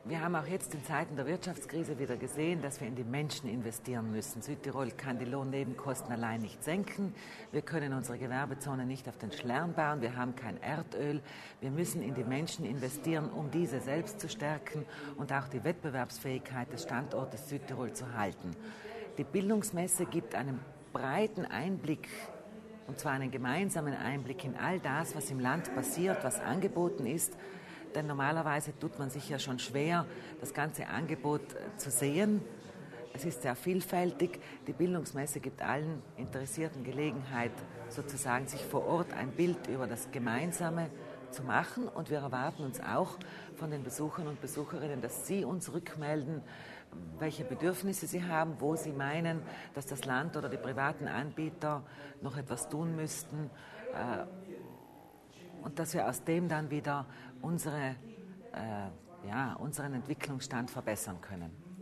Wir haben auch jetzt in Zeiten der Wirtschaftskrise wieder gesehen, dass wir in die Menschen investieren müssen. Südtirol kann die Lohnnebenkosten allein nicht senken. Wir können unsere Gewerbezone nicht auf den Schlern bauen. Wir haben kein Erdöl. Wir müssen in die Menschen investieren, um diese selbst zu stärken und auch die Wettbewerbsfähigkeit des Standortes Südtirol zu halten. Die Bildungsmesse gibt einen breiten Einblick, und zwar einen gemeinsamen Einblick in all das, was im Land passiert, was angeboten ist. Denn normalerweise tut man sich ja schon schwer, das ganze Angebot zu sehen. Es ist sehr vielfältig. Die Bildungsmesse gibt allen Interessierten Gelegenheit, sozusagen sich vor Ort ein Bild über das Gemeinsame zu machen. Und wir erwarten uns auch von den Besuchern und Besucherinnen, dass sie uns rückmelden, welche Bedürfnisse sie haben, wo sie meinen, dass das Land oder die privaten Anbieter noch etwas tun müssten. Und dass wir aus dem dann wieder unseren Entwicklungsstand verbessern können.